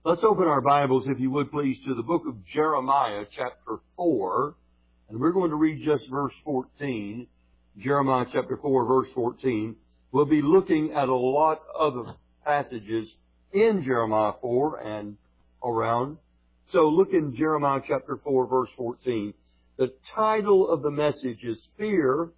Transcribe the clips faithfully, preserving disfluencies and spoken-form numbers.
Let's open our Bibles, if you would please, to the book of Jeremiah, chapter four. And we're going to read just verse fourteen. Jeremiah chapter four, verse fourteen. We'll be looking at a lot of passages in Jeremiah four and around. So look in Jeremiah chapter four, verse fourteen. The title of the message is Fear,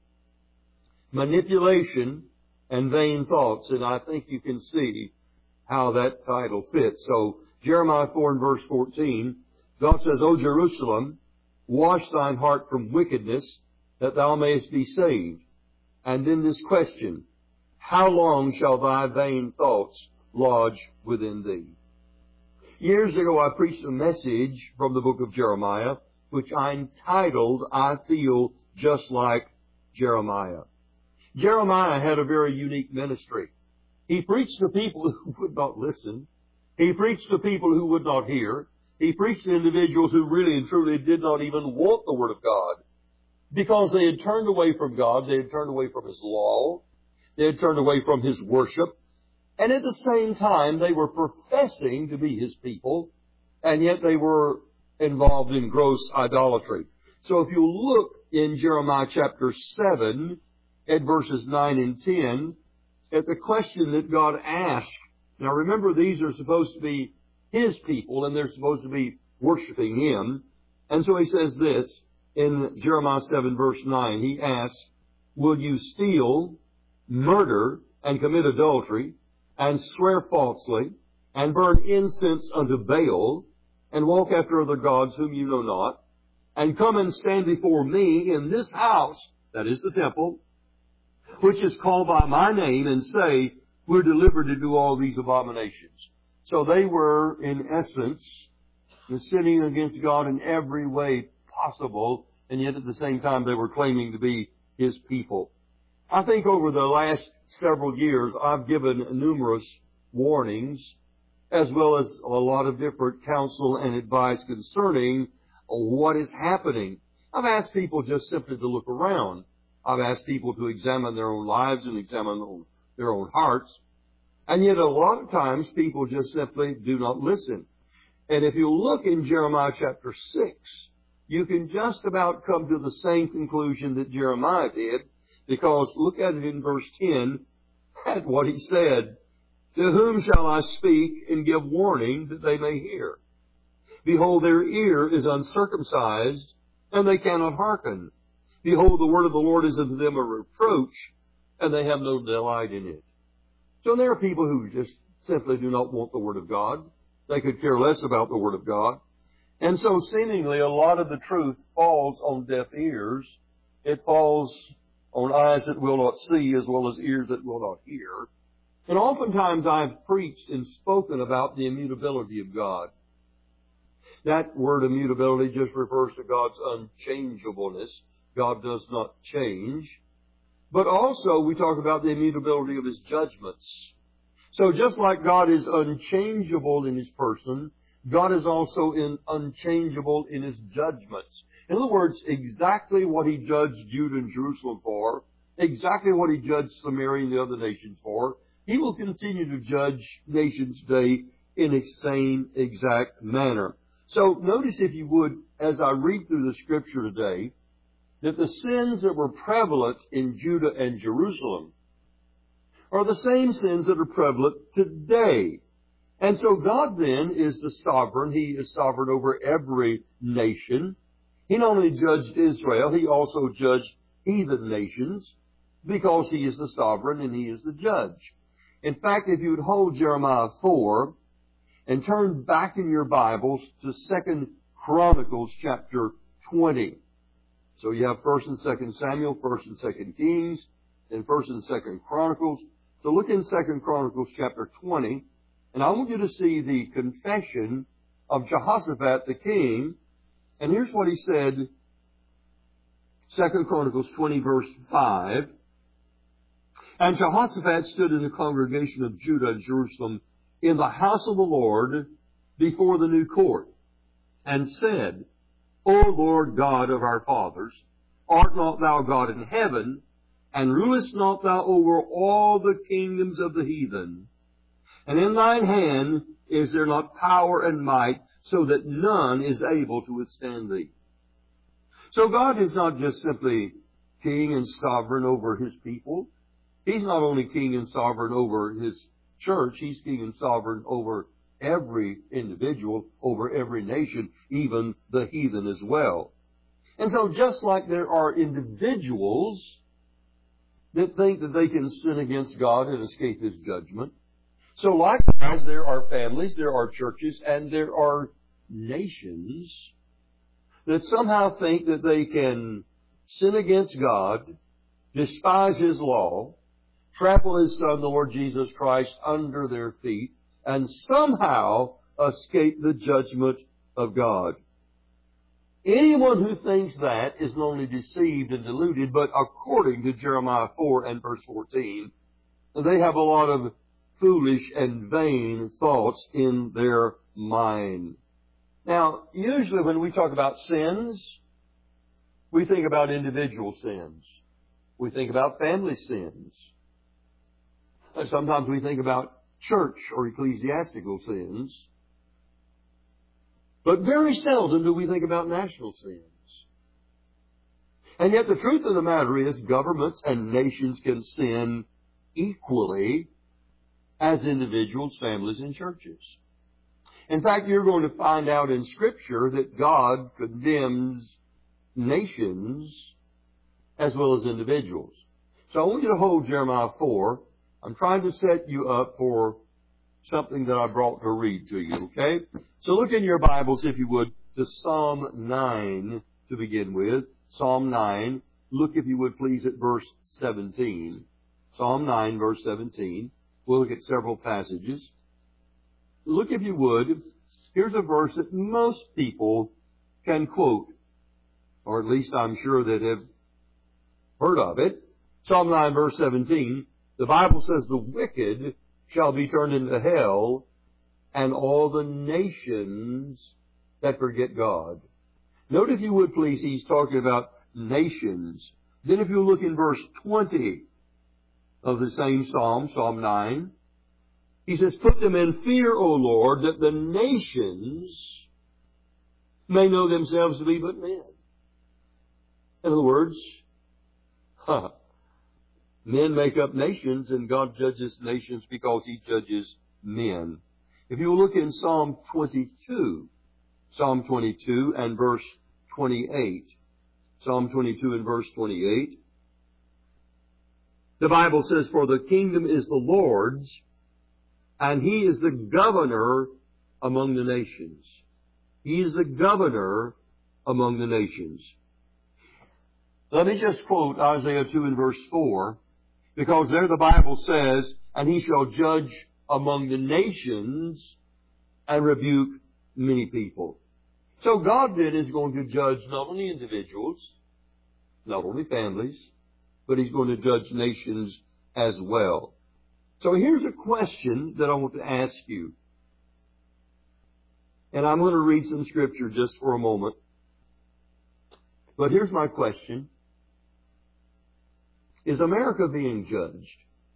Manipulation, and Vain Thoughts. And I think you can see how that title fits. So Jeremiah four and verse fourteen, God says, O Jerusalem, wash thine heart from wickedness, that thou mayest be saved. And then this question, how long shall thy vain thoughts lodge within thee? Years ago I preached a message from the book of Jeremiah, which I entitled, I Feel Just Like Jeremiah. Jeremiah had a very unique ministry. He preached to people who would not listen. He preached to people who would not hear. He preached to individuals who really and truly did not even want the Word of God, because they had turned away from God. They had turned away from His law. They had turned away from His worship. And at the same time, they were professing to be His people, and yet they were involved in gross idolatry. So if you look in Jeremiah chapter seven, at verses nine and ten, at the question that God asked. Now remember, these are supposed to be His people, and they're supposed to be worshiping Him. And so He says this in Jeremiah seven, verse nine. He asks, will you steal, murder, and commit adultery, and swear falsely, and burn incense unto Baal, and walk after other gods whom you know not, and come and stand before me in this house, that is the temple, which is called by my name, and say, we're delivered to do all these abominations. So they were, in essence, sinning against God in every way possible, and yet at the same time they were claiming to be His people. I think over the last several years I've given numerous warnings, as well as a lot of different counsel and advice concerning what is happening. I've asked people just simply to look around. I've asked people to examine their own lives and examine their own hearts. And yet a lot of times people just simply do not listen. And if you look in Jeremiah chapter six, you can just about come to the same conclusion that Jeremiah did, because look at it in verse ten, at what he said. To whom shall I speak and give warning that they may hear? Behold, their ear is uncircumcised, and they cannot hearken. Behold, the word of the Lord is unto them a reproach, and they have no delight in it. So there are people who just simply do not want the Word of God. They could care less about the Word of God. And so seemingly a lot of the truth falls on deaf ears. It falls on eyes that will not see, as well as ears that will not hear. And oftentimes I've preached and spoken about the immutability of God. That word immutability just refers to God's unchangeableness. God does not change. But also we talk about the immutability of His judgments. So just like God is unchangeable in His person, God is also in unchangeable in His judgments. In other words, exactly what He judged Judah and Jerusalem for, exactly what He judged Samaria and the other nations for, He will continue to judge nations today in the same exact manner. So notice, if you would, as I read through the Scripture today, that the sins that were prevalent in Judah and Jerusalem are the same sins that are prevalent today. And so God then is the sovereign. He is sovereign over every nation. He not only judged Israel, He also judged heathen nations, because He is the sovereign and He is the judge. In fact, if you would hold Jeremiah four and turn back in your Bibles to Second Chronicles chapter twenty. So you have First and Second Samuel, First and Second Kings, and First and Second Chronicles. So look in Second Chronicles chapter twenty, and I want you to see the confession of Jehoshaphat the king. And here's what he said, Second Chronicles twenty, verse five. And Jehoshaphat stood in the congregation of Judah and Jerusalem in the house of the Lord before the new court, and said, O Lord God of our fathers, art not Thou God in heaven, and rulest not Thou over all the kingdoms of the heathen? And in thine hand is there not power and might, so that none is able to withstand thee. So God is not just simply king and sovereign over His people. He's not only king and sovereign over His church, He's king and sovereign over every individual, over every nation, even the heathen as well. And so just like there are individuals that think that they can sin against God and escape His judgment, so likewise there are families, there are churches, and there are nations that somehow think that they can sin against God, despise His law, trample His Son, the Lord Jesus Christ, under their feet, and somehow escape the judgment of God. Anyone who thinks that is not only deceived and deluded, but according to Jeremiah four and verse fourteen, they have a lot of foolish and vain thoughts in their mind. Now, usually when we talk about sins, we think about individual sins. We think about family sins. Sometimes we think about church or ecclesiastical sins. But very seldom do we think about national sins. And yet the truth of the matter is governments and nations can sin equally as individuals, families, and churches. In fact, you're going to find out in Scripture that God condemns nations as well as individuals. So I want you to hold Jeremiah four. I'm trying to set you up for something that I brought to read to you, okay? So look in your Bibles, if you would, to Psalm nine to begin with. Psalm nine. Look, if you would, please, at verse seventeen. Psalm nine, verse seventeen. We'll look at several passages. Look, if you would, here's a verse that most people can quote, or at least I'm sure that have heard of it. Psalm nine, verse seventeen. The Bible says, the wicked shall be turned into hell, and all the nations that forget God. Note, if you would please, he's talking about nations. Then if you look in verse twenty of the same Psalm, Psalm nine, he says, put them in fear, O Lord, that the nations may know themselves to be but men. In other words, huh, men make up nations, and God judges nations because He judges men. If you look in Psalm twenty-two, Psalm twenty-two and verse twenty-eight, Psalm twenty-two and verse twenty-eight, the Bible says, for the kingdom is the Lord's, and He is the governor among the nations. He is the governor among the nations. Let me just quote Isaiah two and verse four, because there the Bible says, and He shall judge among the nations and rebuke many people. So God then is going to judge not only individuals, not only families, but He's going to judge nations as well. So here's a question that I want to ask you. And I'm going to read some scripture just for a moment. But here's my question. Is America being judged?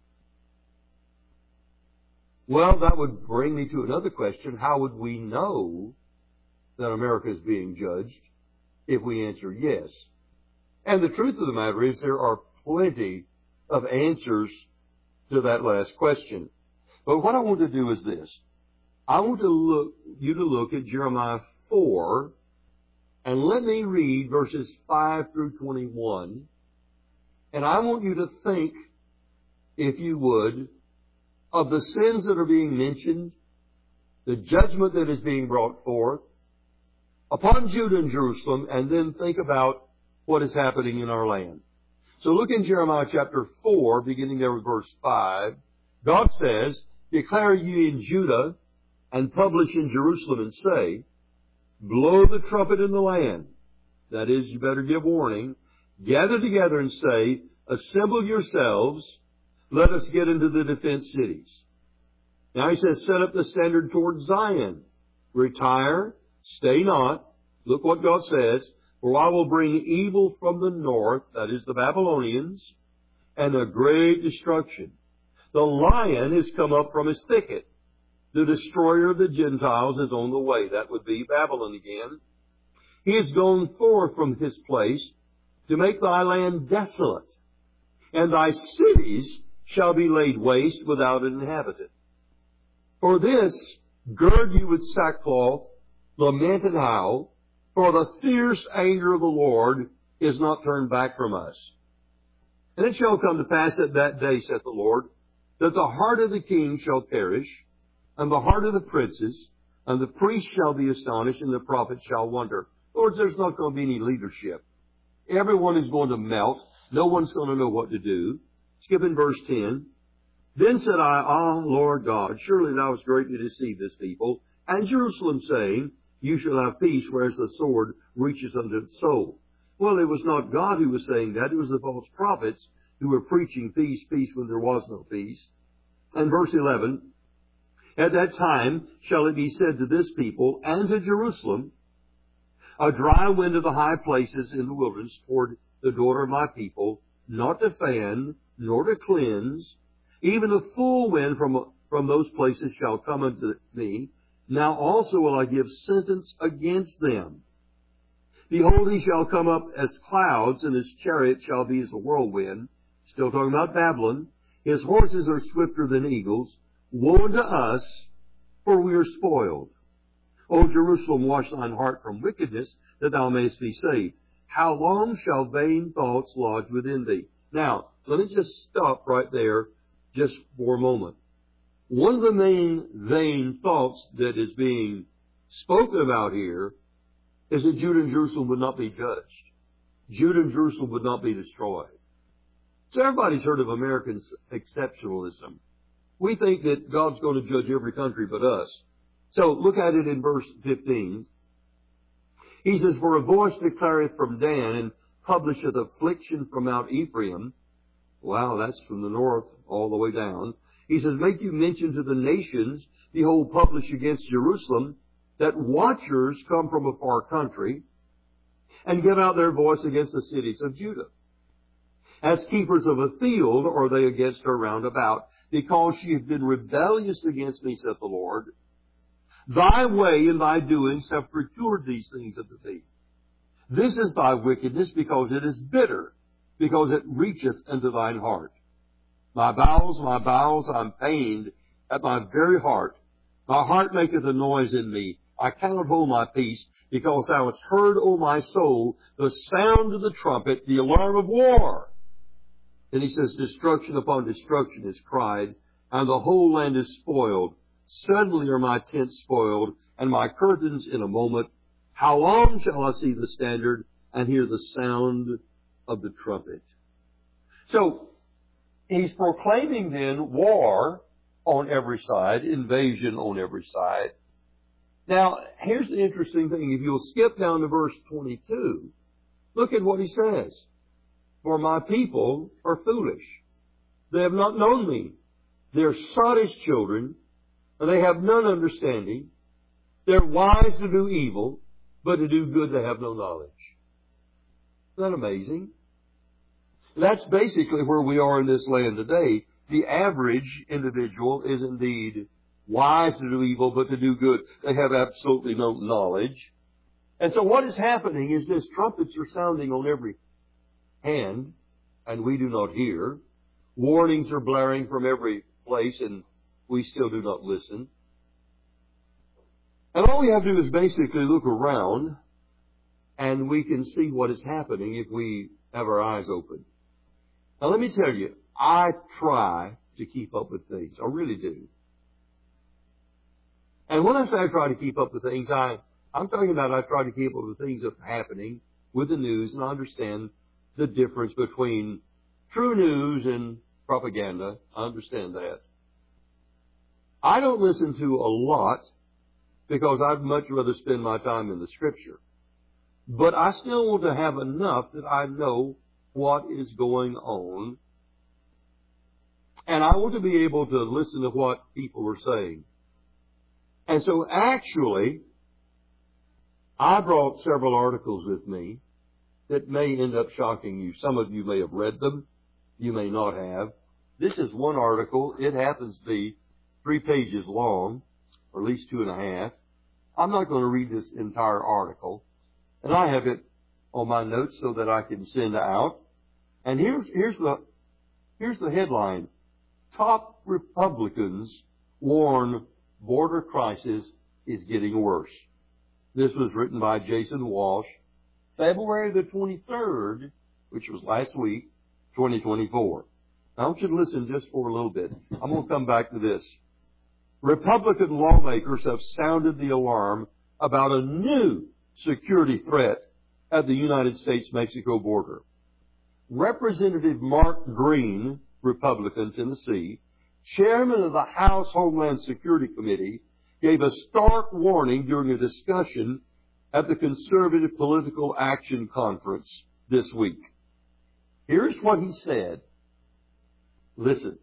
Well, that would bring me to another question. How would we know that America is being judged if we answer yes? And the truth of the matter is there are plenty of answers to that last question. But what I want to do is this. I want to look, you to look at Jeremiah four, and let me read verses five through twenty-one. And I want you to think, if you would, of the sins that are being mentioned, the judgment that is being brought forth upon Judah and Jerusalem, and then think about what is happening in our land. So look in Jeremiah chapter four, beginning there with verse five. God says, declare ye in Judah, and publish in Jerusalem, and say, blow the trumpet in the land. That is, you better give warning. Gather together and say, assemble yourselves, let us get into the defense cities. Now he says, set up the standard toward Zion. Retire, stay not. Look what God says. For I will bring evil from the north, that is the Babylonians, and a great destruction. The lion is come up from his thicket. The destroyer of the Gentiles is on the way. That would be Babylon again. He is gone forth from his place to make thy land desolate, and thy cities shall be laid waste without an inhabitant. For this, gird you with sackcloth, lament and howl, for the fierce anger of the Lord is not turned back from us. And it shall come to pass at that day, saith the Lord, that the heart of the king shall perish, and the heart of the princes, and the priests shall be astonished, and the prophets shall wonder. In other words, there's not going to be any leadership. Everyone is going to melt. No one's going to know what to do. Skip in verse ten. Then said I, Ah, Lord God, surely thou hast greatly deceived this people, and Jerusalem, saying, You shall have peace, whereas the sword reaches unto the soul. Well, it was not God who was saying that. It was the false prophets who were preaching peace, peace when there was no peace. And verse eleven, At that time shall it be said to this people and to Jerusalem, A dry wind of the high places in the wilderness toward the daughter of my people, not to fan, nor to cleanse, even a full wind from, from those places shall come unto me. Now also will I give sentence against them. Behold, he shall come up as clouds, and his chariot shall be as a whirlwind. Still talking about Babylon. His horses are swifter than eagles. Woe unto us, for we are spoiled. O Jerusalem, wash thine heart from wickedness, that thou mayest be saved. How long shall vain thoughts lodge within thee? Now, let me just stop right there just for a moment. One of the main vain thoughts that is being spoken about here is that Judah and Jerusalem would not be judged. Judah and Jerusalem would not be destroyed. So everybody's heard of American exceptionalism. We think that God's going to judge every country but us. So look at it in verse fifteen. He says, For a voice declareth from Dan, and publisheth affliction from Mount Ephraim. Wow, that's from the north all the way down. He says, Make you mention to the nations, behold, publish against Jerusalem, that watchers come from a far country, and give out their voice against the cities of Judah. As keepers of a field are they against her round about, because she hath been rebellious against me, saith the Lord. Thy way and thy doings have procured these things unto thee. This is thy wickedness, because it is bitter, because it reacheth unto thine heart. My bowels, my bowels, I'm pained at my very heart. My heart maketh a noise in me. I cannot hold my peace, because thou hast heard, O my soul, the sound of the trumpet, the alarm of war. And he says, Destruction upon destruction is cried, and the whole land is spoiled. Suddenly are my tents spoiled, and my curtains in a moment. How long shall I see the standard and hear the sound of the trumpet? So, he's proclaiming then war on every side, invasion on every side. Now, here's the interesting thing. If you'll skip down to verse twenty-two, look at what he says. For my people are foolish. They have not known me. They are sottish children, and they have none understanding. They're wise to do evil, but to do good they have no knowledge. Isn't that amazing? That's basically where we are in this land today. The average individual is indeed wise to do evil, but to do good. They have absolutely no knowledge. And so what is happening is this: trumpets are sounding on every hand, and we do not hear. Warnings are blaring from every place, and we still do not listen. And all we have to do is basically look around, and we can see what is happening if we have our eyes open. Now let me tell you, I try to keep up with things. I really do. And when I say I try to keep up with things, I, I'm talking about I try to keep up with things that are happening with the news, and I understand the difference between true news and propaganda. I understand that. I don't listen to a lot because I'd much rather spend my time in the Scripture. But I still want to have enough that I know what is going on. And I want to be able to listen to what people are saying. And so actually, I brought several articles with me that may end up shocking you. Some of you may have read them. You may not have. This is one article. It happens to be three pages long. or at least two and a half. I'm not going to read this entire article, and I have it on my notes so that I can send out. And here's, here's the, here's the headline. Top Republicans warn border crisis is getting worse. This was written by Jason Walsh, February the twenty-third, which was last week, twenty twenty-four. Now, I want you to listen just for a little bit. I'm going to come back to this. Republican lawmakers have sounded the alarm about a new security threat at the United States-Mexico border. Representative Mark Green, Republican, Tennessee, chairman of the House Homeland Security Committee, gave a stark warning during a discussion at the Conservative Political Action Conference this week. Here's what he said. Listen,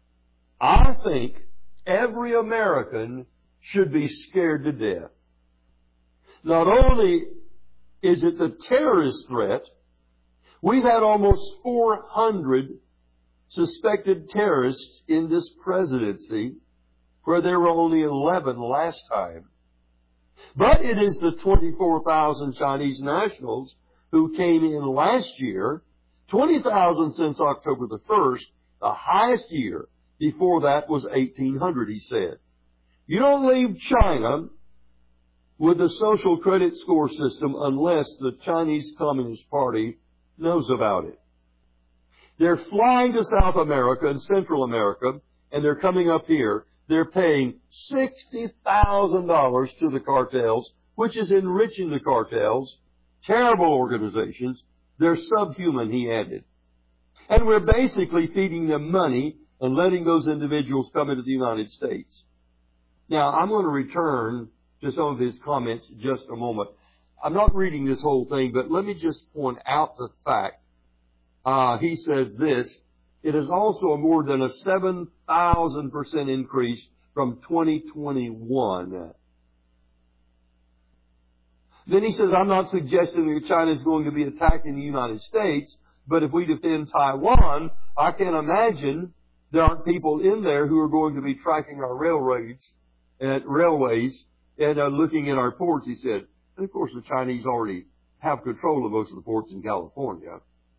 I think every American should be scared to death. Not only is it the terrorist threat, we've had almost four hundred suspected terrorists in this presidency, where there were only eleven last time. But it is the twenty-four thousand Chinese nationals who came in last year, twenty thousand since October the first, the highest year. Before that was eighteen hundred, he said. You don't leave China with the social credit score system unless the Chinese Communist Party knows about it. They're flying to South America and Central America, and they're coming up here. They're paying sixty thousand dollars to the cartels, which is enriching the cartels. Terrible organizations. They're subhuman, he added. And we're basically feeding them money and letting those individuals come into the United States. Now, I'm going to return to some of his comments in just a moment. I'm not reading this whole thing, but let me just point out the fact. Uh, he says this, it is also a more than a seven thousand percent increase from twenty twenty-one. Then he says, I'm not suggesting that China is going to be attacking the United States, but if we defend Taiwan, I can imagine there aren't people in there who are going to be tracking our railroads and railways and uh, looking at our ports, he said. And of course, the Chinese already have control of most of the ports in California.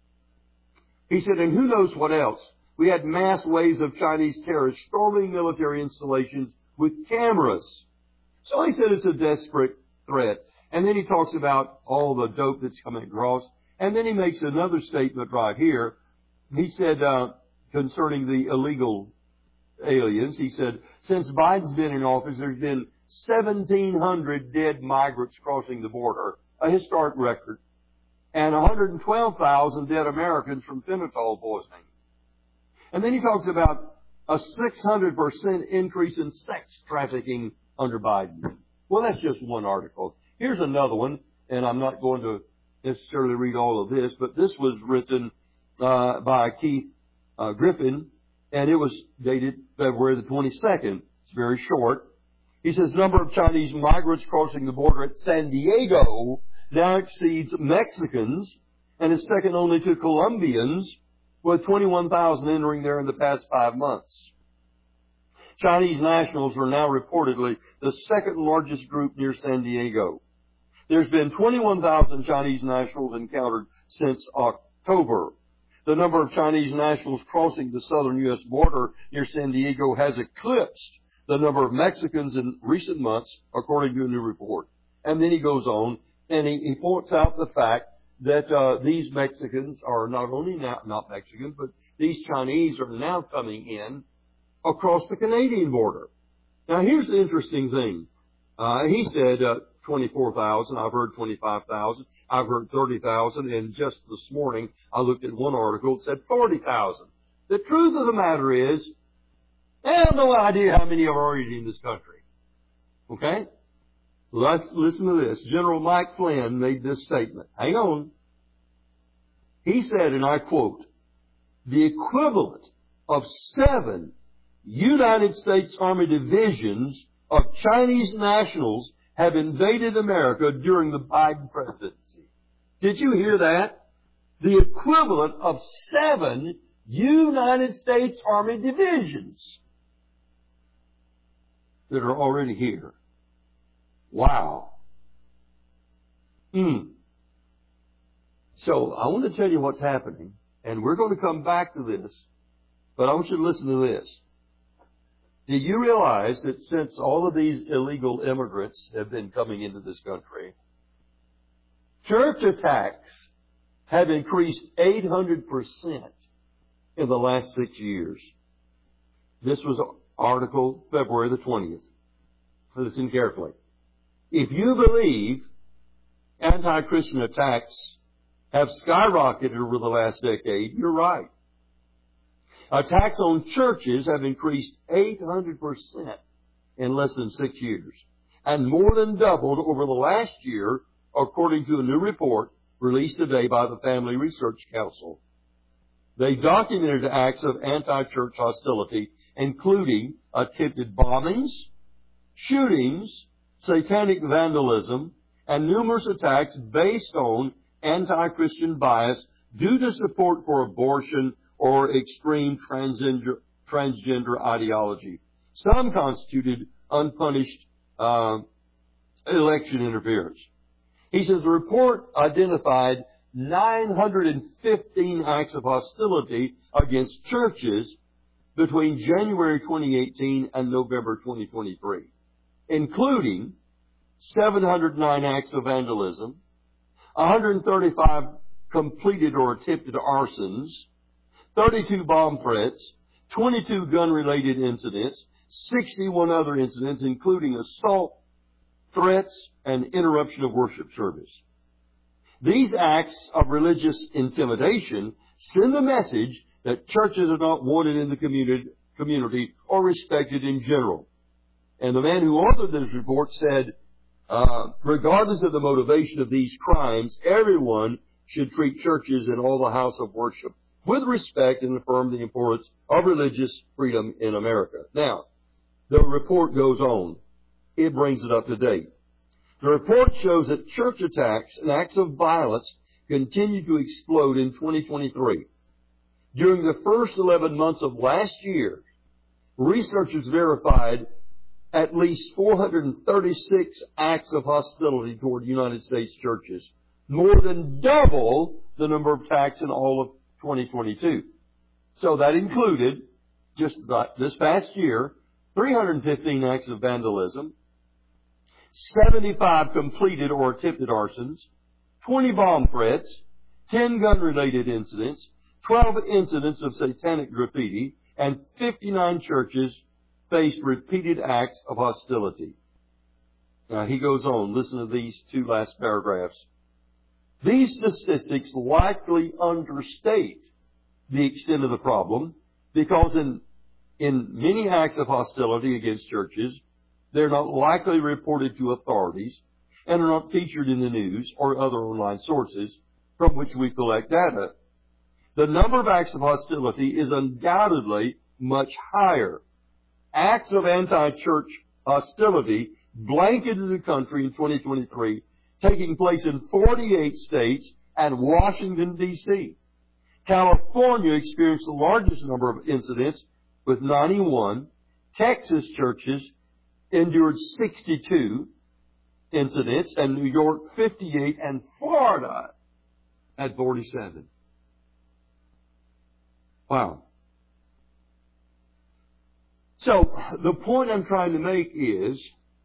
He said, and who knows what else? We had mass waves of Chinese terrorists storming military installations with cameras. So he said it's a desperate threat. And then he talks about all the dope that's coming across. And then he makes another statement right here. He said, uh, concerning the illegal aliens, he said, since Biden's been in office, there's been seventeen hundred dead migrants crossing the border, a historic record, and one hundred twelve thousand dead Americans from fentanyl poisoning. And then he talks about a six hundred percent increase in sex trafficking under Biden. Well, that's just one article. Here's another one, and I'm not going to necessarily read all of this, but this was written uh, by Keith uh, Griffin, and it was dated February the twenty-second. It's very short. He says, number of Chinese migrants crossing the border at San Diego now exceeds Mexicans and is second only to Colombians, with twenty-one thousand entering there in the past five months. Chinese nationals are now reportedly the second largest group near San Diego. There's been twenty-one thousand Chinese nationals encountered since October. The number of Chinese nationals crossing the southern U S border near San Diego has eclipsed the number of Mexicans in recent months, according to a new report. And then he goes on, and he, he points out the fact that uh, these Mexicans are not only now, not Mexican, but these Chinese are now coming in across the Canadian border. Now, here's the interesting thing. Uh, he said uh, twenty-four thousand. I've heard twenty-five thousand. I've heard thirty thousand. And just this morning, I looked at one article that said forty thousand. The truth of the matter is, I have no idea how many are already in this country. Okay? Let's listen to this. General Mike Flynn made this statement. Hang on. He said, and I quote, the equivalent of seven United States Army divisions of Chinese nationals have invaded America during the Biden presidency. Did you hear that? The equivalent of seven United States Army divisions. that are already here. Wow. Hmm. So I want to tell you what's happening, and we're going to come back to this, but I want you to listen to this. Do you realize that since all of these illegal immigrants have been coming into this country, church attacks have increased eight hundred percent in the last six years? This was article February the twentieth. Listen carefully. If you believe anti-Christian attacks have skyrocketed over the last decade, you're right. Attacks on churches have increased eight hundred percent in less than six years, and more than doubled over the last year, according to a new report released today by the Family Research Council. They documented acts of anti-church hostility, including attempted bombings, shootings, satanic vandalism, and numerous attacks based on anti-Christian bias due to support for abortion or extreme transgender, transgender ideology. Some constituted unpunished uh, election interference. He says the report identified nine hundred fifteen acts of hostility against churches between January twenty eighteen and November twenty twenty-three, including seven hundred nine acts of vandalism, one hundred thirty-five completed or attempted arsons, thirty-two bomb threats, twenty-two gun-related incidents, sixty-one other incidents, including assault, threats, and interruption of worship service. These acts of religious intimidation send the message that churches are not wanted in the community, community or respected in general. And the man who authored this report said, uh, regardless of the motivation of these crimes, everyone should treat churches and all the house of worship with respect and affirm the importance of religious freedom in America. Now, the report goes on. It brings it up to date. The report shows that church attacks and acts of violence continue to explode in twenty twenty-three. During the first eleven months of last year, researchers verified at least four hundred thirty-six acts of hostility toward United States churches, more than double the number of attacks in all of twenty twenty-two. So that included, just this past year, three hundred fifteen acts of vandalism, seventy-five completed or attempted arsons, twenty bomb threats, ten gun-related incidents, twelve incidents of satanic graffiti, and fifty-nine churches faced repeated acts of hostility. Now he goes on. Listen to these two last paragraphs. These statistics likely understate the extent of the problem because in, in many acts of hostility against churches, they're not likely reported to authorities and are not featured in the news or other online sources from which we collect data. The number of acts of hostility is undoubtedly much higher. Acts of anti-church hostility blanketed the country in twenty twenty-three, taking place in forty-eight states and Washington, D C California experienced the largest number of incidents with ninety-one. Texas churches endured sixty-two incidents, and New York fifty-eight, and Florida had forty-seven. Wow. So, the point I'm trying to make is,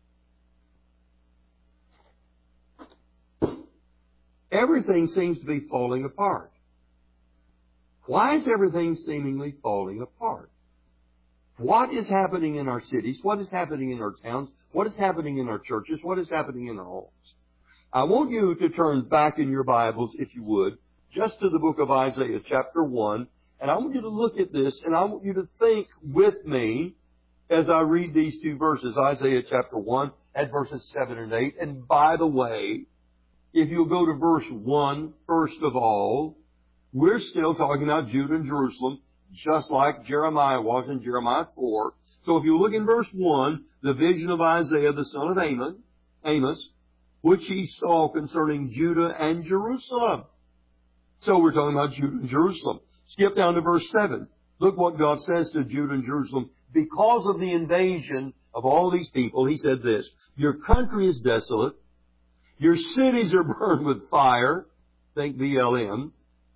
everything seems to be falling apart. Why is everything seemingly falling apart? What is happening in our cities? What is happening in our towns? What is happening in our churches? What is happening in our homes? I want you to turn back in your Bibles, if you would, just to the book of Isaiah chapter one. And I want you to look at this, and I want you to think with me as I read these two verses, Isaiah chapter one and verses seven and eight. And by the way, if you'll go to verse one, first of all, we're still talking about Judah and Jerusalem, just like Jeremiah was in Jeremiah four. So if you look in verse one, the vision of Isaiah the son of Amos, Amos, which he saw concerning Judah and Jerusalem. So we're talking about Judah and Jerusalem. Skip down to verse seven. Look what God says to Judah and Jerusalem because of the invasion of all these people, he said this: your country is desolate. Your cities are burned with fire. Think B L M.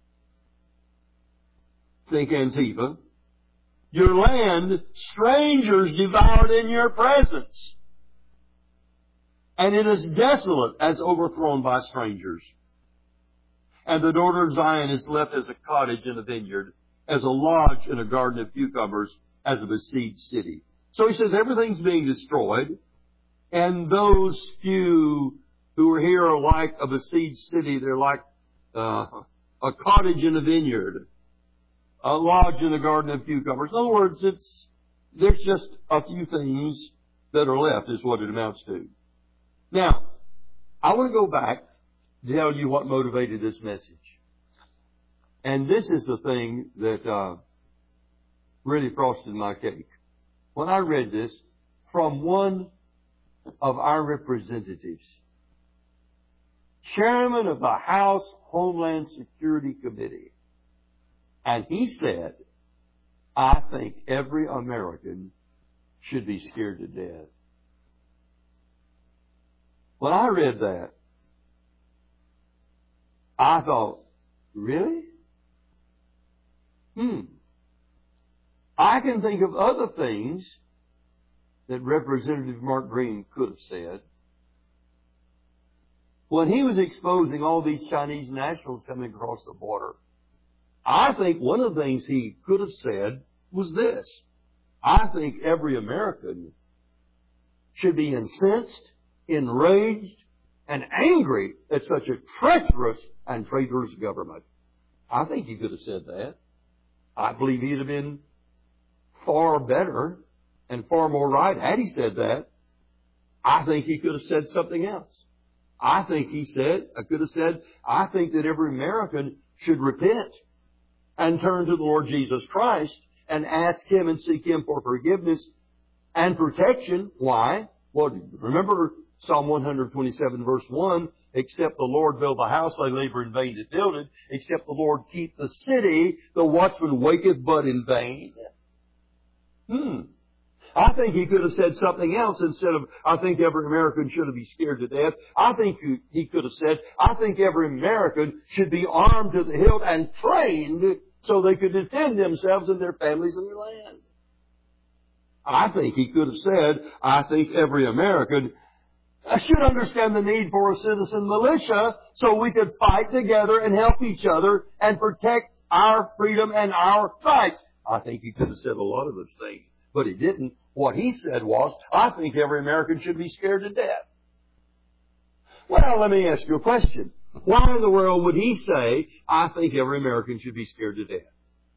Think Antifa. Your land, strangers devoured in your presence. And it is desolate as overthrown by strangers. And the daughter of Zion is left as a cottage in a vineyard, as a lodge in a garden of cucumbers, as a besieged city. So he says everything's being destroyed, and those few who are here are like a besieged city. They're like uh, a cottage in a vineyard, a lodge in a garden of cucumbers. In other words, it's there's just a few things that are left, is what it amounts to. Now, I want to go back to tell you what motivated this message. And this is the thing that uh, really frosted my cake. When I read this from one of our representatives, chairman of the House Homeland Security Committee, and he said, I think every American should be scared to death. When I read that, I thought, really? Hmm. I can think of other things that Representative Mark Green could have said. When he was exposing all these Chinese nationals coming across the border, I think one of the things he could have said was this: I think every American should be incensed, enraged, and angry at such a treacherous and traitorous government. I think he could have said that. I believe he'd have been far better and far more right had he said that. I think he could have said something else. I think he said, I could have said, I think that every American should repent and turn to the Lord Jesus Christ and ask Him and seek Him for forgiveness and protection. Why? Well, remember Psalm one twenty-seven verse one, except the Lord build the house, they labor in vain that build it. Except the Lord keep the city, the watchman waketh but in vain. Hmm. I think he could have said something else instead of, I think every American should be scared to death. I think he could have said, I think every American should be armed to the hilt and trained so they could defend themselves and their families and their land. I think he could have said, I think every American should understand the need for a citizen militia so we could fight together and help each other and protect our freedom and our rights. I think he could have said a lot of those things, but he didn't. What he said was, I think every American should be scared to death. Well, let me ask you a question. Why in the world would he say, I think every American should be scared to death?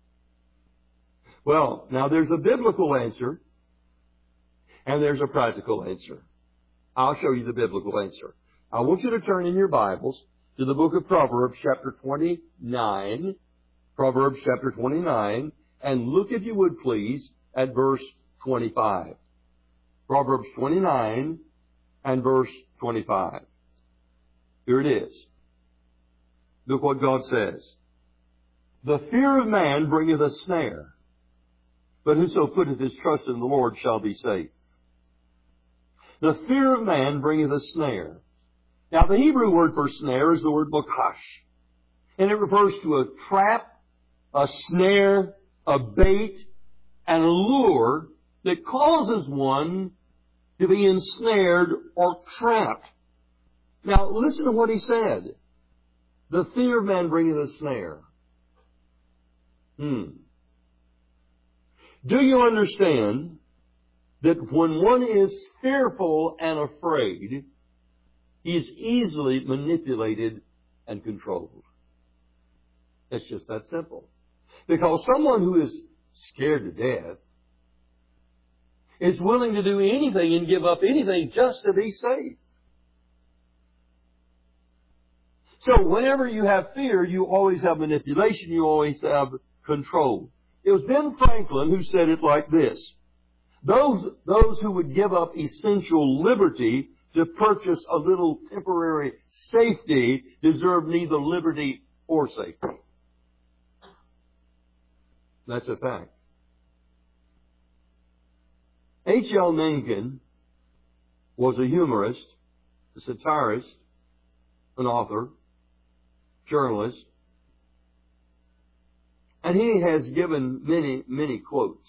Well, now there's a biblical answer and there's a practical answer. I'll show you the biblical answer. I want you to turn in your Bibles to the book of Proverbs, chapter twenty-nine. Proverbs, chapter twenty-nine. And look, if you would please, at verse twenty-five. Proverbs twenty-nine and verse twenty-five. Here it is. Look what God says. The fear of man bringeth a snare, but whoso putteth his trust in the Lord shall be safe. The fear of man bringeth a snare. Now the Hebrew word for snare is the word bokash. And it refers to a trap, a snare, a bait, and a lure that causes one to be ensnared or trapped. Now listen to what he said. The fear of man bringeth a snare. Hmm. Do you understand that when one is fearful and afraid, he is easily manipulated and controlled? It's just that simple. Because someone who is scared to death is willing to do anything and give up anything just to be safe. So whenever you have fear, you always have manipulation, you always have control. It was Ben Franklin who said it like this: Those, those who would give up essential liberty to purchase a little temporary safety deserve neither liberty or safety. That's a fact. H L Mencken was a humorist, a satirist, an author, journalist, and he has given many, many quotes.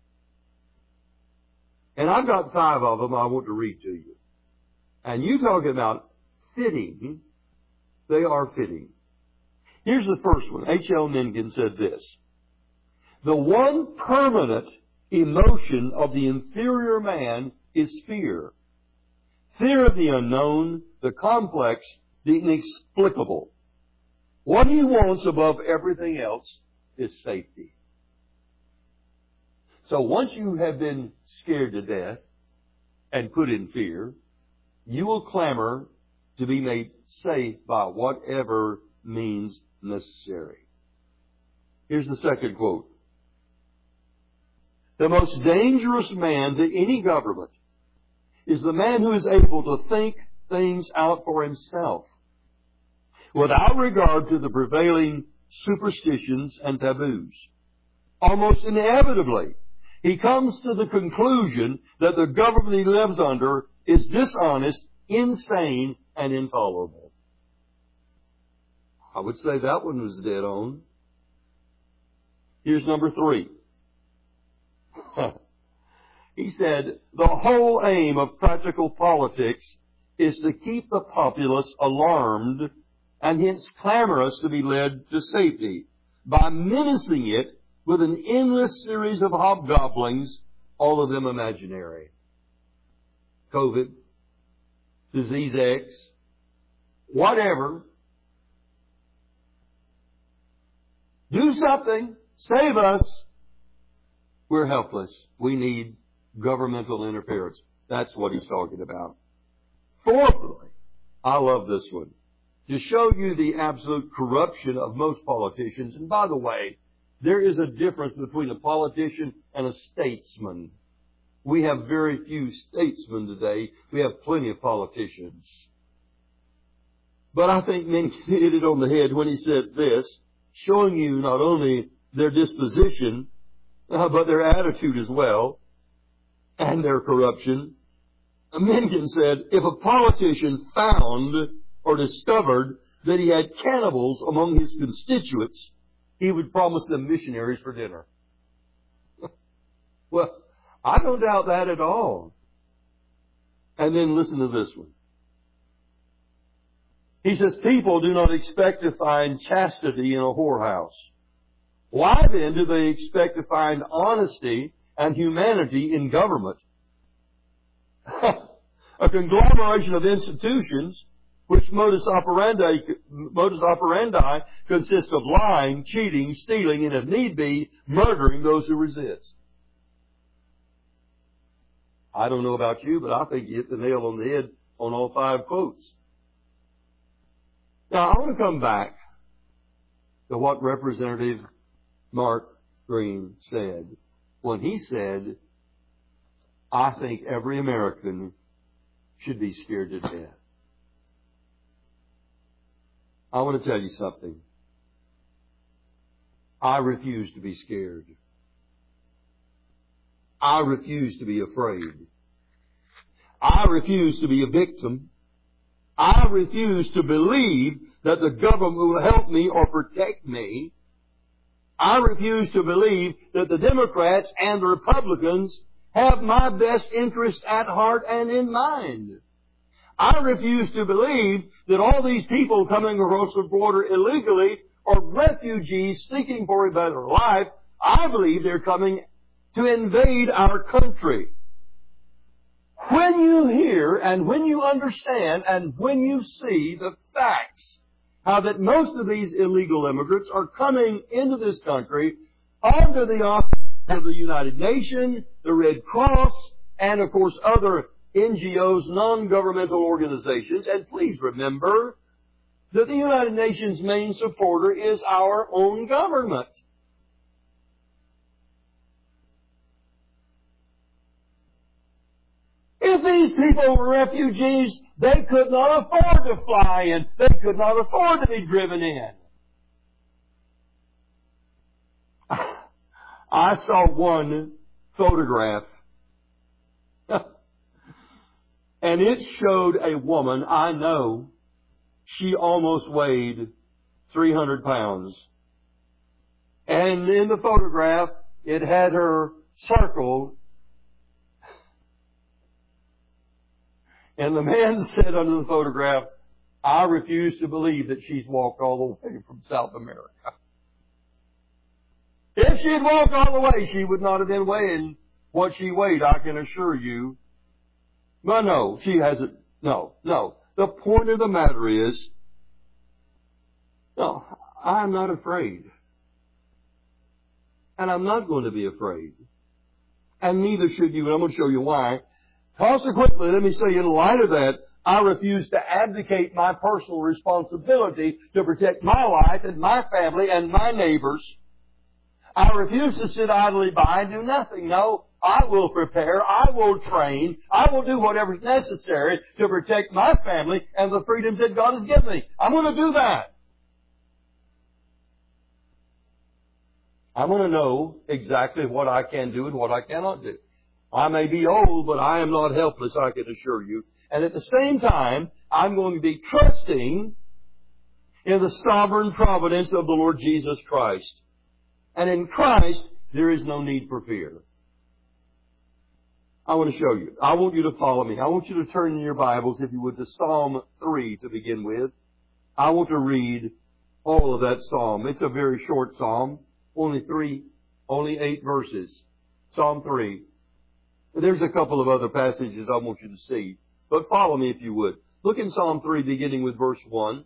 And I've got five of them I want to read to you. And you talk about fitting, they are fitting. Here's the first one. H L Mencken said this: "The one permanent emotion of the inferior man is fear. Fear of the unknown, the complex, the inexplicable. What he wants above everything else is safety." So once you have been scared to death and put in fear, you will clamor to be made safe by whatever means necessary. Here's the second quote. "The most dangerous man to any government is the man who is able to think things out for himself, without regard to the prevailing superstitions and taboos. Almost inevitably, he comes to the conclusion that the government he lives under is dishonest, insane, and intolerable." I would say that one was dead on. Here's number three. He said, "The whole aim of practical politics is to keep the populace alarmed and hence clamorous to be led to safety by menacing it with an endless series of hobgoblins, all of them imaginary. COVID, disease X, whatever. Do something. Save us. We're helpless. We need governmental interference." That's what he's talking about. Fourthly, I love this one. To show you the absolute corruption of most politicians, and by the way, there is a difference between a politician and a statesman. We have very few statesmen today. We have plenty of politicians. But I think Mencken hit it on the head when he said this, showing you not only their disposition, uh, but their attitude as well, and their corruption. Mencken said, if a politician found or discovered that he had cannibals among his constituents, he would promise them missionaries for dinner. Well, I don't doubt that at all. And then listen to this one. He says, people do not expect to find chastity in a whorehouse. Why then do they expect to find honesty and humanity in government? A conglomeration of institutions which modus operandi, modus operandi consists of lying, cheating, stealing, and if need be, murdering those who resist. I don't know about you, but I think you hit the nail on the head on all five quotes. Now, I want to come back to what Representative Mark Green said when he said, I think every American should be scared to death. I want to tell you something. I refuse to be scared. I refuse to be afraid. I refuse to be a victim. I refuse to believe that the government will help me or protect me. I refuse to believe that the Democrats and the Republicans have my best interest at heart and in mind. I refuse to believe that all these people coming across the border illegally are refugees seeking for a better life. I believe they're coming to invade our country. When you hear and when you understand and when you see the facts, how that most of these illegal immigrants are coming into this country under the auspices of the United Nations, the Red Cross, and of course other N G Os, non-governmental organizations. And please remember that the United Nations' main supporter is our own government. If these people were refugees, they could not afford to fly in. They could not afford to be driven in. I saw one photograph And it showed a woman, I know, she almost weighed three hundred pounds. And in the photograph, it had her circled. And the man said under the photograph, I refuse to believe that she's walked all the way from South America. If she had walked all the way, she would not have been weighing what she weighed, I can assure you. But no, she hasn't. No, no. The point of the matter is, no, I'm not afraid. And I'm not going to be afraid. And neither should you, and I'm going to show you why. Consequently, let me say in light of that, I refuse to abdicate my personal responsibility to protect my life and my family and my neighbors. I refuse to sit idly by and do nothing. No, I will prepare, I will train, I will do whatever is necessary to protect my family and the freedoms that God has given me. I'm going to do that. I'm going to know exactly what I can do and what I cannot do. I may be old, but I am not helpless, I can assure you. And at the same time, I'm going to be trusting in the sovereign providence of the Lord Jesus Christ. And in Christ, there is no need for fear. I want to show you. I want you to follow me. I want you to turn in your Bibles, if you would, to Psalm three to begin with. I want to read all of that psalm. It's a very short psalm. Only three, only eight verses. Psalm three. There's a couple of other passages I want you to see. But follow me if you would. Look in Psalm three, beginning with verse one.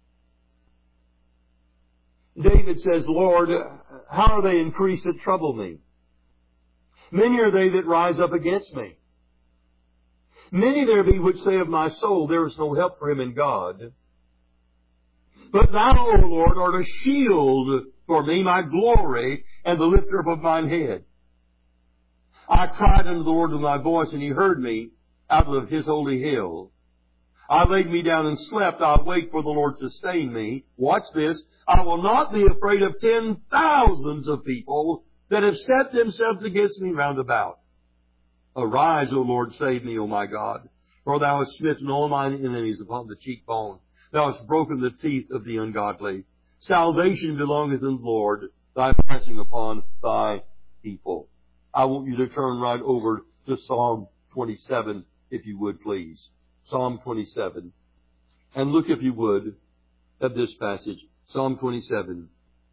David says, Lord, how are they increased that trouble me? Many are they that rise up against me. Many there be which say of my soul, there is no help for him in God. But thou, O Lord, art a shield for me, my glory, and the lifter up of mine head. I cried unto the Lord with my voice, and he heard me out of his holy hill. I laid me down and slept. I awake, for the Lord sustained me. Watch this. I will not be afraid of ten thousands of people that have set themselves against me round about. Arise, O Lord, save me, O my God. For thou hast smitten all mine enemies upon the cheekbone. Thou hast broken the teeth of the ungodly. Salvation belongeth in the Lord, thy blessing upon thy people. I want you to turn right over to Psalm twenty-seven, if you would, please. Psalm twenty-seven. And look, if you would, at this passage. Psalm twenty-seven.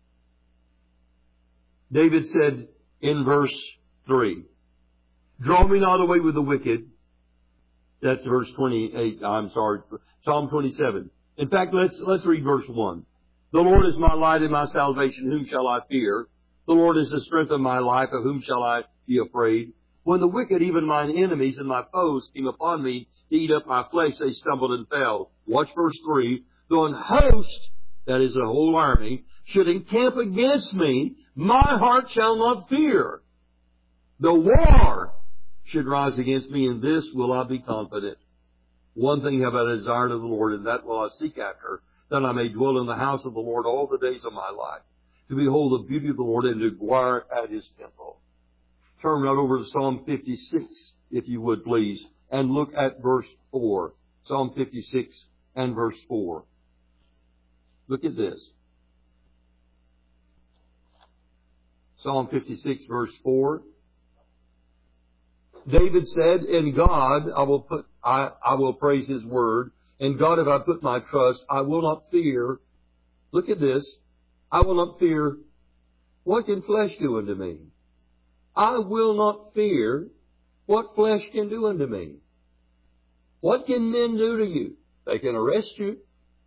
David said in verse three, draw me not away with the wicked. That's verse twenty-eight. I'm sorry. Psalm twenty-seven. In fact, let's, let's read verse one. The Lord is my light and my salvation. Whom shall I fear? The Lord is the strength of my life. Of whom shall I be afraid? When the wicked, even mine enemies and my foes, came upon me to eat up my flesh, they stumbled and fell. Watch verse three. Though an host, that is a whole army, should encamp against me, my heart shall not fear. The war should rise against me, in this will I be confident. One thing have I desired of the Lord, and that will I seek after, that I may dwell in the house of the Lord all the days of my life, to behold the beauty of the Lord and to inquire at his temple. Turn right over to Psalm fifty-six, if you would, please, and look at verse four. Psalm fifty-six and verse four. Look at this. Psalm fifty-six, verse four. David said, in God I will put, I, I will praise his word. In God have I put my trust. I will not fear. Look at this. I will not fear. What can flesh do unto me? I will not fear what flesh can do unto me. What can men do to you? They can arrest you.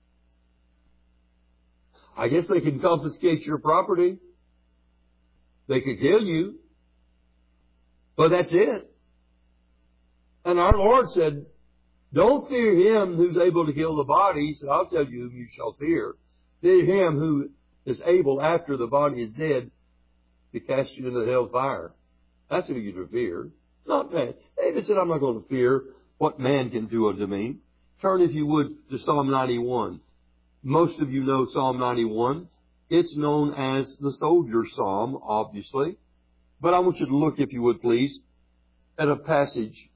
I guess they can confiscate your property. They could kill you. But that's it. And our Lord said, don't fear him who's able to kill the body. He said, I'll tell you whom you shall fear. Fear him who is able, after the body is dead, to cast you into the hell fire. That's who you're to fear. Not man. David said, I'm not going to fear what man can do unto me. Turn, if you would, to Psalm ninety-one. Most of you know Psalm ninety-one. It's known as the soldier psalm, obviously. But I want you to look, if you would, please, at a passage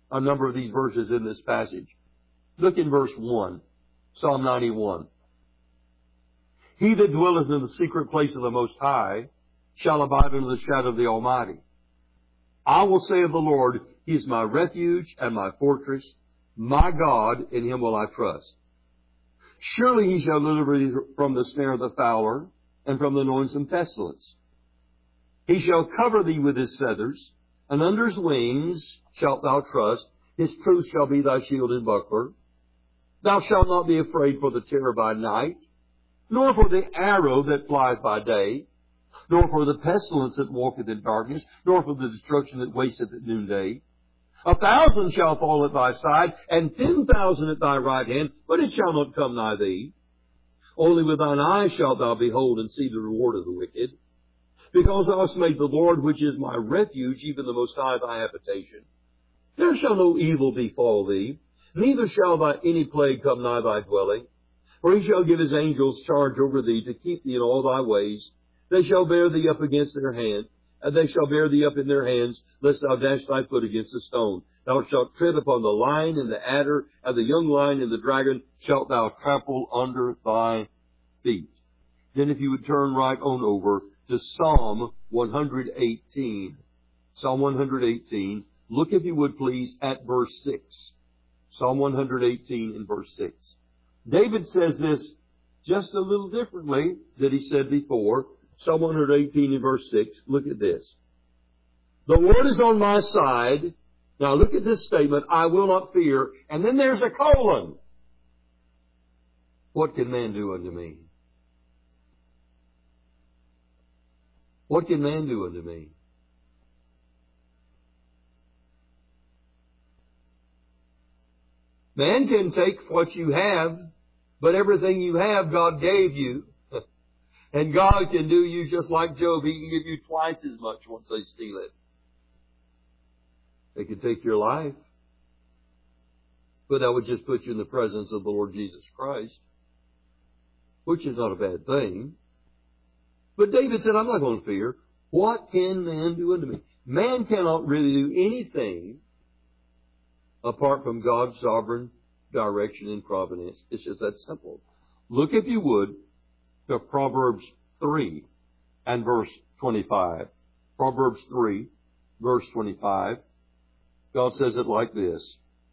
a number of these verses in this passage. Look in verse one, Psalm ninety-one. He that dwelleth in the secret place of the Most High shall abide under the shadow of the Almighty. I will say of the Lord, He is my refuge and my fortress, my God, in Him will I trust. Surely He shall deliver thee from the snare of the fowler, and from the noisome pestilence. He shall cover thee with His feathers, and under His wings shalt thou trust. His truth shall be thy shield and buckler. Thou shalt not be afraid for the terror by night, nor for the arrow that flieth by day, nor for the pestilence that walketh in darkness, nor for the destruction that wasteth at noonday. A thousand shall fall at thy side, and ten thousand at thy right hand, but it shall not come nigh thee. Only with thine eyes shalt thou behold and see the reward of the wicked. Because thou hast made the Lord, which is my refuge, even the Most High, thy habitation. There shall no evil befall thee, neither shall by any plague come nigh thy dwelling. For He shall give His angels charge over thee to keep thee in all thy ways. They shall bear thee up against their hand, and they shall bear thee up in their hands, lest thou dash thy foot against a stone. Thou shalt tread upon the lion and the adder, and the young lion and the dragon shalt thou trample under thy feet. Then if you would turn right on over to Psalm one eighteen. Psalm one eighteen. Look, if you would please, at verse six. Psalm one eighteen and verse six. David says this just a little differently than he said before. Psalm one eighteen and verse six. Look at this. The Lord is on my side. Now look at this statement. I will not fear. And then there's a colon. What can man do unto me? What can man do unto me? Man can take what you have, but everything you have God gave you. And God can do you just like Job. He can give you twice as much once they steal it. They can take your life, but that would just put you in the presence of the Lord Jesus Christ, which is not a bad thing. But David said, I'm not going to fear. What can man do unto me? Man cannot really do anything apart from God's sovereign direction and providence. It's just that simple. Look, if you would, to Proverbs three and verse twenty-five. Proverbs three, verse twenty-five. God says it like this.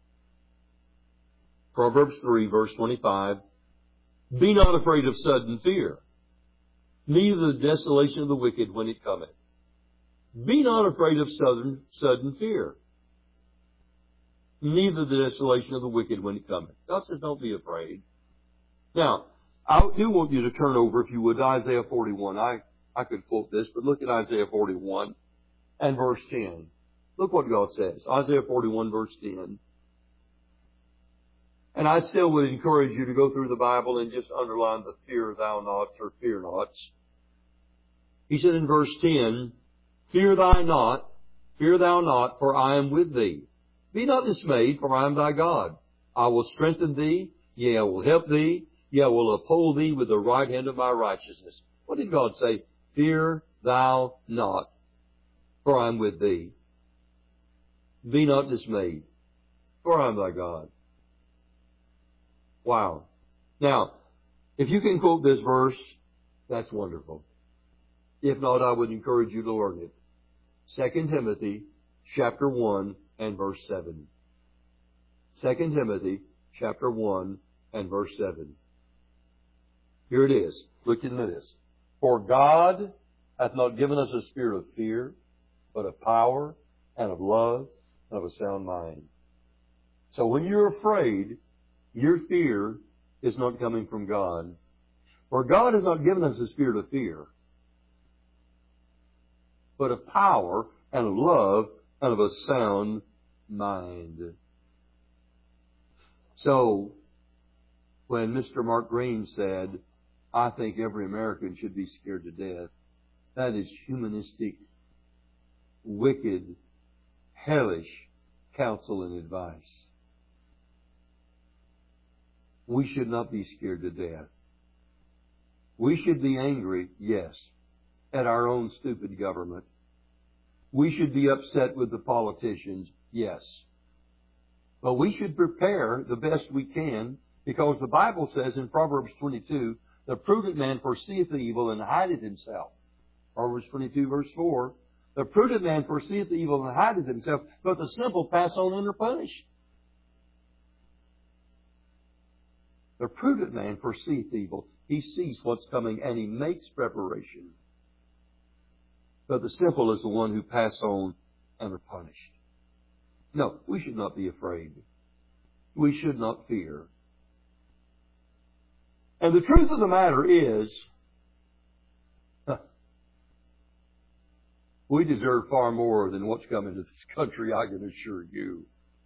Proverbs three, verse twenty-five. Be not afraid of sudden fear, neither the desolation of the wicked when it cometh. Be not afraid of sudden, sudden fear, neither the desolation of the wicked when it cometh. God says, don't be afraid. Now, I do want you to turn over, if you would, to Isaiah forty-one. I, I could quote this, but look at Isaiah forty-one and verse ten. Look what God says. Isaiah forty-one, verse ten. And I still would encourage you to go through the Bible and just underline the fear thou nots or fear nots. He said in verse ten, Fear thy not, fear thou not, for I am with thee. Be not dismayed, for I am thy God. I will strengthen thee, yea, I will help thee, yea, I will uphold thee with the right hand of my righteousness. What did God say? Fear thou not, for I am with thee. Be not dismayed, for I am thy God. Wow. Now, if you can quote this verse, that's wonderful. If not, I would encourage you to learn it. Second Timothy chapter one and verse seven. Second Timothy chapter one and verse seven. Here it is. Look into this. For God hath not given us a spirit of fear, but of power and of love and of a sound mind. So when you're afraid, your fear is not coming from God. For God has not given us a spirit of fear, but of power and of love and of a sound mind. So, when Mister Mark Green said, I think every American should be scared to death, that is humanistic, wicked, hellish counsel and advice. We should not be scared to death. We should be angry, yes, at our own stupid government. We should be upset with the politicians, yes. But we should prepare the best we can, because the Bible says in Proverbs twenty-two, the prudent man foreseeth the evil and hideth himself. Proverbs twenty-two, verse four, the prudent man foreseeth the evil and hideth himself, but the simple pass on and are punished. The prudent man foreseeth evil. He sees what's coming and he makes preparation. But the simple is the one who pass on and are punished. No, we should not be afraid. We should not fear. And the truth of the matter is, we deserve far more than what's coming to this country, I can assure you.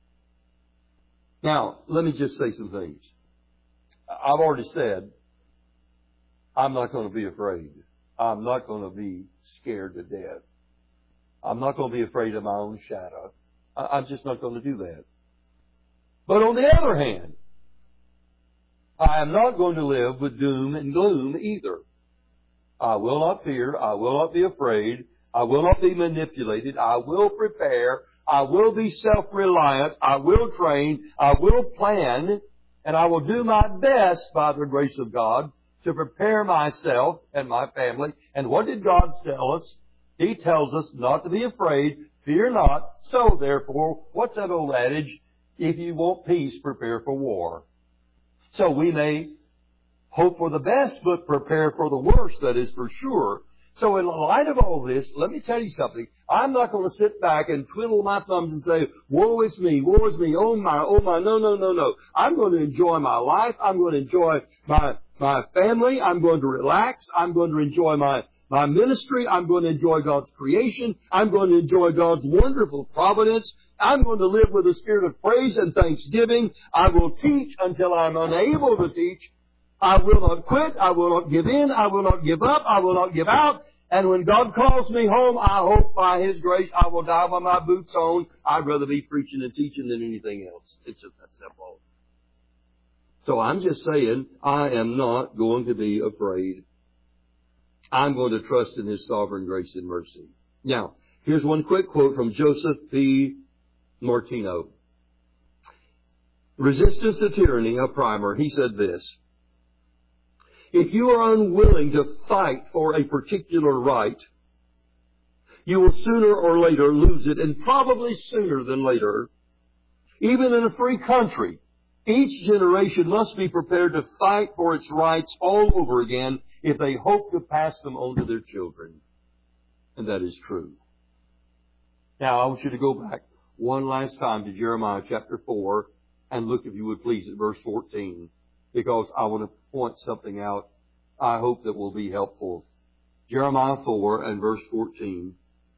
Now, let me just say some things. I've already said, I'm not going to be afraid. I'm not going to be scared to death. I'm not going to be afraid of my own shadow. I'm just not going to do that. But on the other hand, I am not going to live with doom and gloom either. I will not fear. I will not be afraid. I will not be manipulated. I will prepare. I will be self-reliant. I will train. I will plan. And I will do my best by the grace of God to prepare myself and my family. And what did God tell us? He tells us not to be afraid. Fear not. So therefore, what's that old adage? If you want peace, prepare for war. So we may hope for the best, but prepare for the worst, that is for sure. So in light of all this, let me tell you something. I'm not going to sit back and twiddle my thumbs and say, woe is me, woe is me, oh my, oh my, no, no, no, no. I'm going to enjoy my life. I'm going to enjoy my, my family. I'm going to relax. I'm going to enjoy my, my ministry. I'm going to enjoy God's creation. I'm going to enjoy God's wonderful providence. I'm going to live with a spirit of praise and thanksgiving. I will teach until I'm unable to teach. I will not quit. I will not give in. I will not give up. I will not give out. And when God calls me home, I hope by His grace I will die with my boots on. I'd rather be preaching and teaching than anything else. It's just that simple. So I'm just saying, I am not going to be afraid. I'm going to trust in His sovereign grace and mercy. Now, here's one quick quote from Joseph P. Martino. Resistance to Tyranny, a primer. He said this: if you are unwilling to fight for a particular right, you will sooner or later lose it, and probably sooner than later. Even in a free country, each generation must be prepared to fight for its rights all over again if they hope to pass them on to their children. And that is true. Now, I want you to go back one last time to Jeremiah chapter four and look, if you would please, at verse fourteen. Because I want to point something out I hope that will be helpful. Jeremiah four and verse fourteen.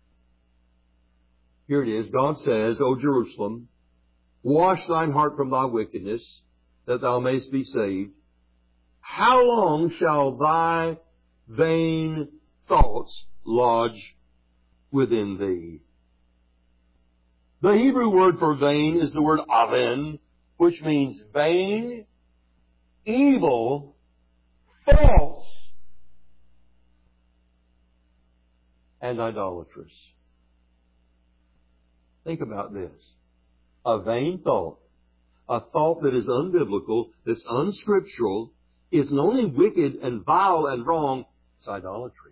Here it is. God says, O Jerusalem, wash thine heart from thy wickedness, that thou mayest be saved. How long shall thy vain thoughts lodge within thee? The Hebrew word for vain is the word aven, which means vain, evil, false, and idolatrous. Think about this. A vain thought, a thought that is unbiblical, that's unscriptural, is not only wicked and vile and wrong, it's idolatry.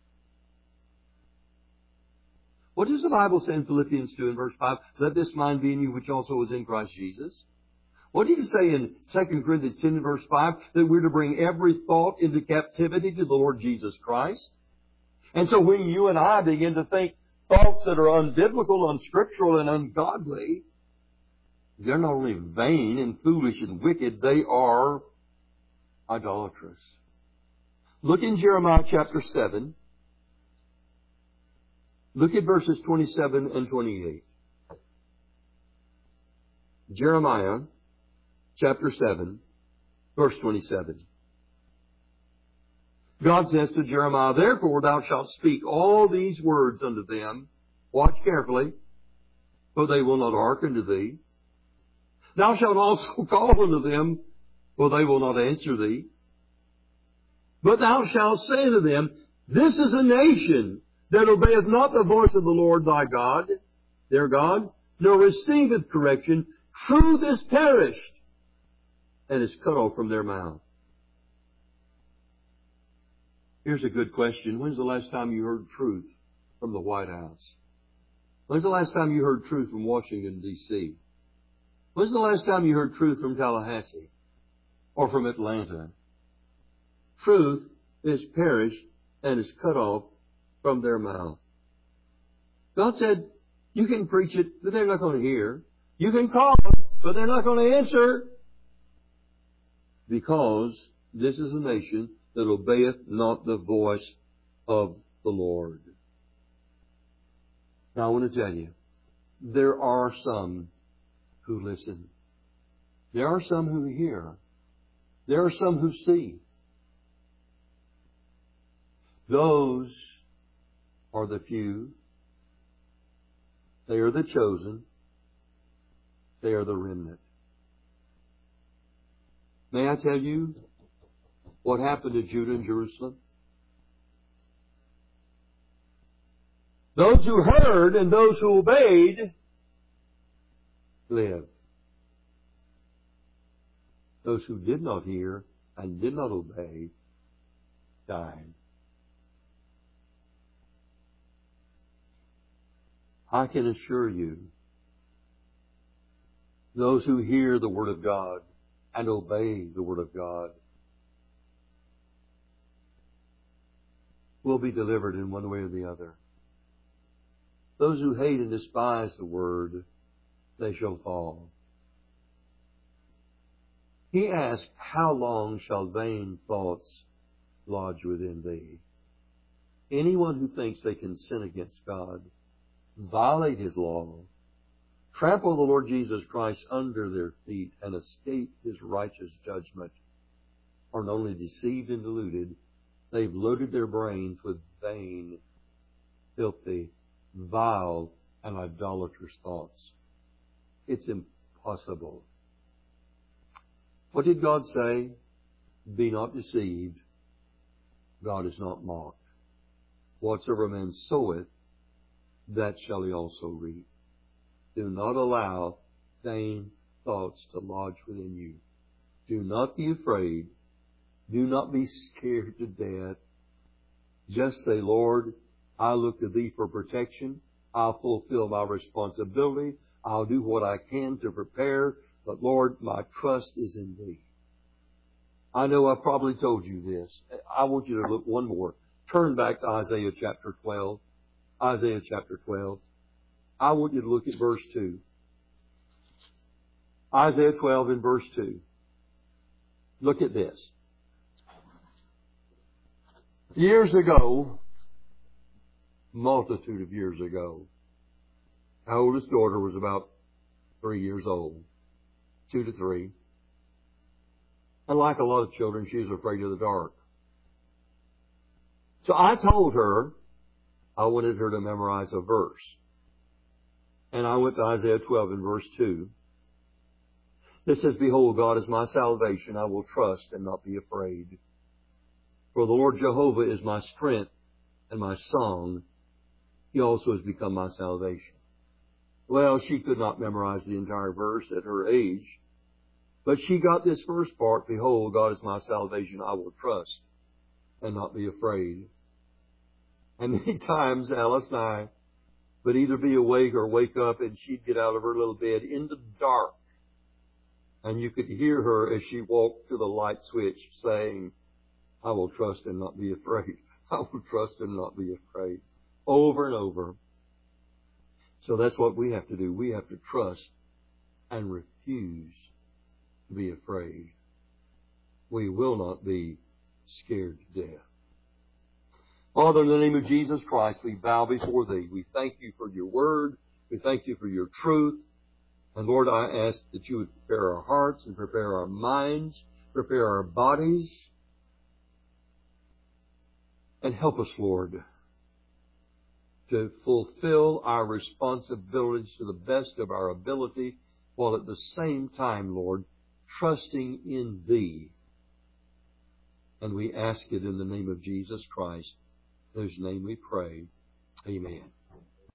What does the Bible say in Philippians two and verse five? Let this mind be in you which also was in Christ Jesus. What did he say in Second Corinthians ten and verse five? That we're to bring every thought into captivity to the Lord Jesus Christ. And so when you and I begin to think thoughts that are unbiblical, unscriptural, and ungodly, they're not only vain and foolish and wicked, they are idolatrous. Look in Jeremiah chapter seven. Look at verses twenty-seven and twenty-eight. Jeremiah chapter seven, verse twenty-seven. God says to Jeremiah, therefore thou shalt speak all these words unto them. Watch carefully, for they will not hearken to thee. Thou shalt also call unto them, for they will not answer thee. But thou shalt say to them, this is a nation that obeyeth not the voice of the Lord thy God, their God, nor receiveth correction. Truth is perished and is cut off from their mouth. Here's a good question. When's the last time you heard truth from the White House? When's the last time you heard truth from Washington, D C? When's the last time you heard truth from Tallahassee or from Atlanta? Truth is perished and is cut off from their mouth. God said, you can preach it, but they're not going to hear. You can call them, but they're not going to answer. Because this is a nation that obeyeth not the voice of the Lord. Now I want to tell you, there are some who listen. There are some who hear. There are some who see. Those are the few. They are the chosen. They are the remnant. May I tell you what happened to Judah and Jerusalem? Those who heard and those who obeyed lived. Those who did not hear and did not obey died. I can assure you, those who hear the Word of God and obey the Word of God will be delivered in one way or the other. Those who hate and despise the Word, they shall fall. He asked, how long shall vain thoughts lodge within thee? Anyone who thinks they can sin against God, violate His law, trample the Lord Jesus Christ under their feet, and escape His righteous judgment, are not only deceived and deluded, they've loaded their brains with vain, filthy, vile, and idolatrous thoughts. It's impossible. What did God say? Be not deceived. God is not mocked. Whatsoever man soweth, that shall he also reap. Do not allow vain thoughts to lodge within you. Do not be afraid. Do not be scared to death. Just say, Lord, I look to Thee for protection. I'll fulfill my responsibility. I'll do what I can to prepare. But Lord, my trust is in Thee. I know I've probably told you this. I want you to look one more. Turn back to Isaiah chapter twelve. Isaiah chapter twelve. I want you to look at verse two. Isaiah twelve and verse two. Look at this. Years ago, multitude of years ago, our oldest daughter was about three years old. Two to three. And like a lot of children, she was afraid of the dark. So I told her I wanted her to memorize a verse. And I went to Isaiah twelve and verse two. It says, Behold, God is my salvation. I will trust and not be afraid. For the Lord Jehovah is my strength and my song. He also has become my salvation. Well, she could not memorize the entire verse at her age. But she got this first part, Behold, God is my salvation. I will trust and not be afraid. And many times Alice and I would either be awake or wake up, and she'd get out of her little bed in the dark. And you could hear her as she walked to the light switch saying, I will trust and not be afraid. I will trust and not be afraid. Over and over. So that's what we have to do. We have to trust and refuse to be afraid. We will not be scared to death. Father, in the name of Jesus Christ, we bow before Thee. We thank You for Your Word. We thank You for Your truth. And Lord, I ask that You would prepare our hearts and prepare our minds, prepare our bodies, and help us, Lord, to fulfill our responsibilities to the best of our ability, while at the same time, Lord, trusting in Thee. And we ask it in the name of Jesus Christ, in whose name we pray. Amen.